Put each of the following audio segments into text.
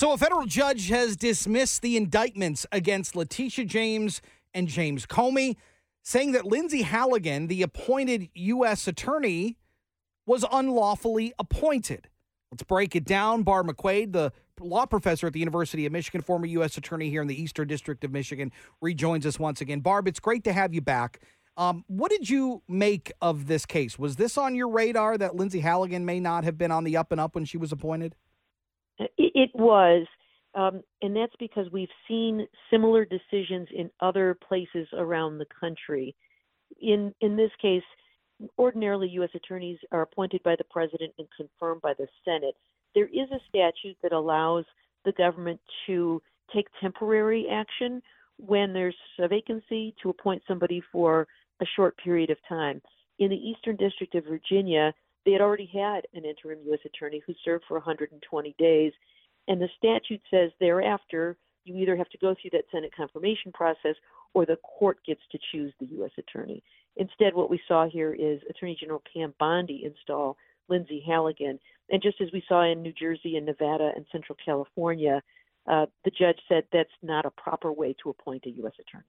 So a federal judge has dismissed the indictments against Letitia James and James Comey, saying that Lindsay Halligan, the appointed U.S. attorney, was unlawfully appointed. Let's break it down. Barb McQuaid, the law professor at the University of Michigan, former U.S. attorney here in the Eastern District of Michigan, rejoins us once again. Barb, it's great to have you back. What did you make of this case? Was this on your radar that Lindsay Halligan may not have been on the up and up when she was appointed? It was, and that's because we've seen similar decisions in other places around the country. In this case, ordinarily U.S. attorneys are appointed by the president and confirmed by the Senate. There is a statute that allows the government to take temporary action when there's a vacancy to appoint somebody for a short period of time. In the Eastern District of Virginia, they had already had an interim U.S. attorney who served for 120 days, and the statute says thereafter you either have to go through that Senate confirmation process or the court gets to choose the U.S. attorney. Instead, what we saw here is Attorney General Pam Bondi install Lindsay Halligan. And just as we saw in New Jersey and Nevada and Central California, the judge said that's not a proper way to appoint a U.S. attorney.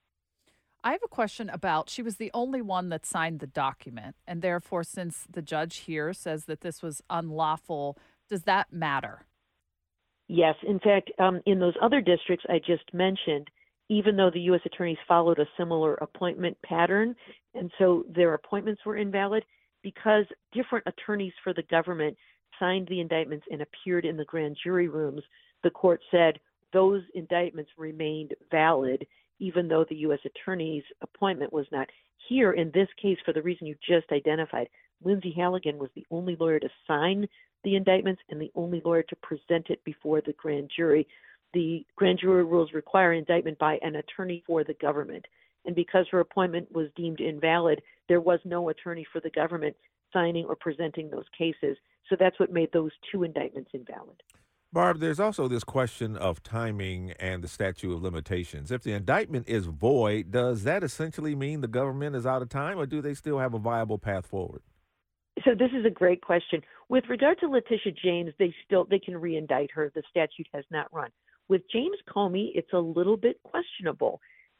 I have a question about, she was the only one that signed the document, and therefore, since the judge here says that this was unlawful, does that matter? Yes. In fact, in those other districts I just mentioned, even though the U.S. attorneys followed a similar appointment pattern, and so their appointments were invalid, because different attorneys for the government signed the indictments and appeared in the grand jury rooms, the court said those indictments remained valid, even though the U.S. attorney's appointment was not. Here, in this case, for the reason you just identified, Lindsay Halligan was the only lawyer to sign the indictments and the only lawyer to present it before the grand jury. The grand jury rules require indictment by an attorney for the government. And because her appointment was deemed invalid, there was no attorney for the government signing or presenting those cases. So that's what made those two indictments invalid. Barb, there's also this question of timing and the statute of limitations. If the indictment is void, does that essentially mean the government is out of time, or do they still have a viable path forward? So this is a great question. With regard to Letitia James, they can re-indict her. The statute has not run. With James Comey, it's a little bit questionable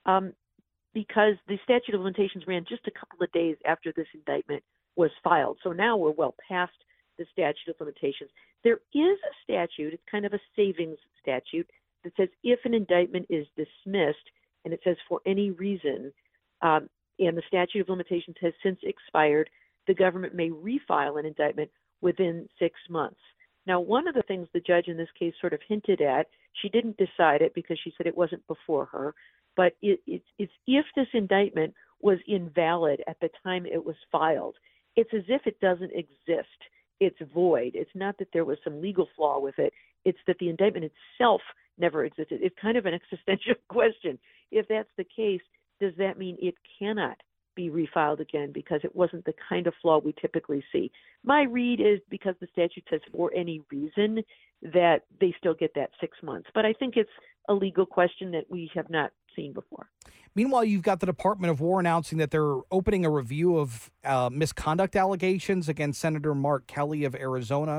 because the statute of limitations ran just a couple of days after this indictment was filed. So now we're well past the statute of limitations. There is a statute, it's kind of a savings statute, that says if an indictment is dismissed, and it says for any reason, and the statute of limitations has since expired, the government may refile an indictment within 6 months. Now, one of the things the judge in this case sort of hinted at, she didn't decide it because she said it wasn't before her, but it's if this indictment was invalid at the time it was filed, it's as if it doesn't exist. It's void. It's not that there was some legal flaw with it. It's that the indictment itself never existed. It's kind of an existential question. If that's the case, does that mean it cannot be refiled again because it wasn't the kind of flaw we typically see? My read is because the statute says for any reason that they still get that 6 months. But I think it's a legal question that we have not seen before. Meanwhile, you've got the Department of War announcing that they're opening a review of misconduct allegations against Senator Mark Kelly of Arizona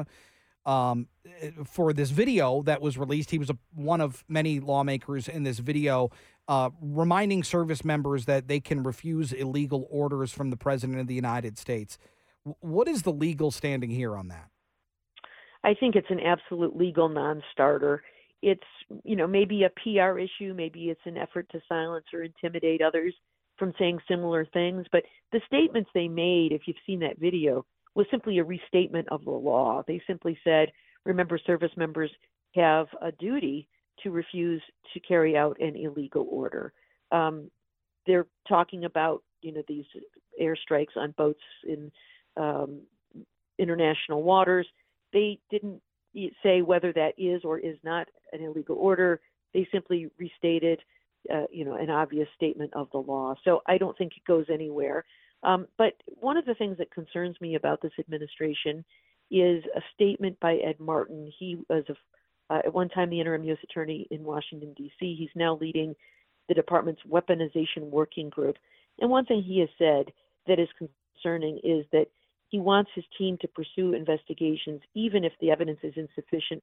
for this video that was released. He was one of many lawmakers in this video reminding service members that they can refuse illegal orders from the President of the United States. What is the legal standing here on that? I think it's an absolute legal non-starter. It's, maybe a PR issue, maybe it's an effort to silence or intimidate others from saying similar things. But the statements they made, if you've seen that video, was simply a restatement of the law. They simply said, remember, service members have a duty to refuse to carry out an illegal order. They're talking about, these airstrikes on boats in international waters. They didn't say whether that is or is not an illegal order. They simply restated, an obvious statement of the law. So I don't think it goes anywhere. But one of the things that concerns me about this administration is a statement by Ed Martin. He was at one time the interim U.S. attorney in Washington, D.C. He's now leading the department's weaponization working group. And one thing he has said that is concerning is that he wants his team to pursue investigations even if the evidence is insufficient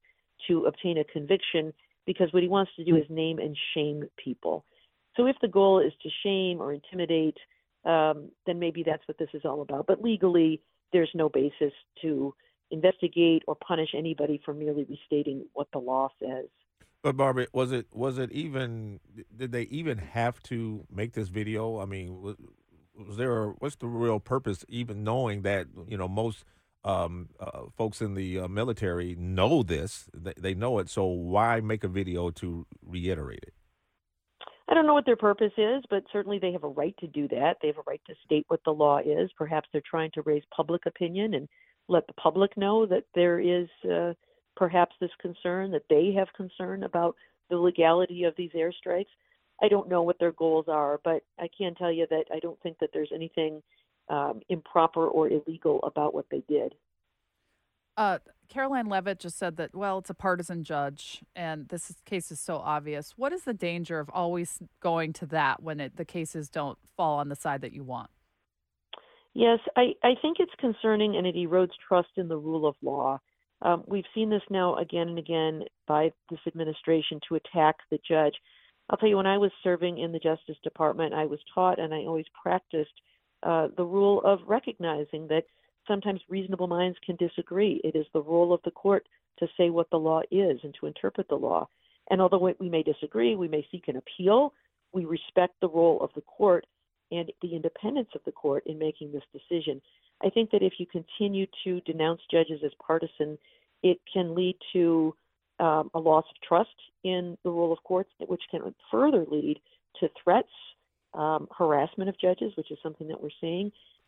to obtain a conviction, because what he wants to do is name and shame people. So if the goal is to shame or intimidate, then maybe that's what this is all about. But legally, there's no basis to investigate or punish anybody for merely restating what the law says. But Barbara, was it even? Did they even have to make this video? I mean, what's the real purpose? Even knowing that most folks in the military know this, they know it. So why make a video to reiterate it? I don't know what their purpose is, but certainly they have a right to do that. They have a right to state what the law is. Perhaps they're trying to raise public opinion and let the public know that there is perhaps this concern, that they have concern about the legality of these airstrikes. I don't know what their goals are, but I can tell you that I don't think that there's anything improper or illegal about what they did. Caroline Leavitt just said that, well, it's a partisan judge, and case is so obvious. What is the danger of always going to that when the cases don't fall on the side that you want? Yes, I think it's concerning, and it erodes trust in the rule of law. We've seen this now again and again by this administration to attack the judge. I'll tell you, when I was serving in the Justice Department, I was taught, and I always practiced the rule of recognizing that sometimes reasonable minds can disagree. It is the role of the court to say what the law is and to interpret the law. And although we may disagree, we may seek an appeal, we respect the role of the court and the independence of the court in making this decision. I think that if you continue to denounce judges as partisan, it can lead to a loss of trust in the role of courts, which can further lead to threats, harassment of judges, which is something that we're seeing,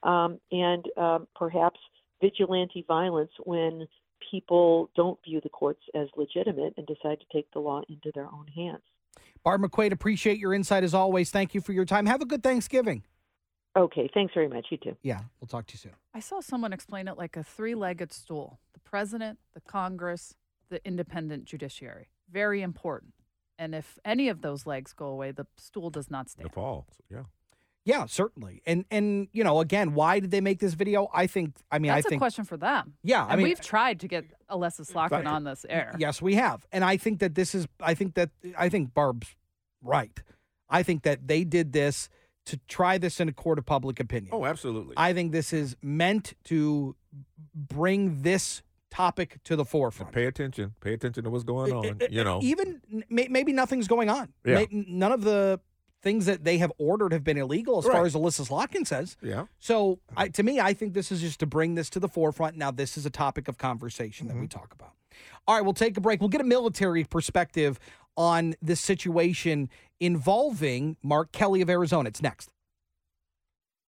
and perhaps vigilante violence when people don't view the courts as legitimate and decide to take the law into their own hands. Barb McQuade, appreciate your insight as always. Thank you for your time. Have a good Thanksgiving. Okay, thanks very much. You too. Yeah, we'll talk to you soon. I saw someone explain it like a three-legged stool. The president, the Congress, the independent judiciary. Very important. And if any of those legs go away, the stool does not stand. It falls, yeah. Yeah, certainly. And again, why did they make this video? I think That's a question for them. Yeah. And we've tried to get Alessa Slotkin on this air. Yes, we have. And I think that I think Barb's right. I think that they did this to try this in a court of public opinion. Oh, absolutely. I think this is meant to bring this topic to the forefront. Pay attention to what's going on, Even maybe nothing's going on. Yeah. None of the things that they have ordered have been illegal, as far as Alessa Slotkin says. Yeah. So, to me, I think this is just to bring this to the forefront. Now, this is a topic of conversation that we talk about. All right, we'll take a break. We'll get a military perspective on this situation involving Mark Kelly of Arizona. It's next.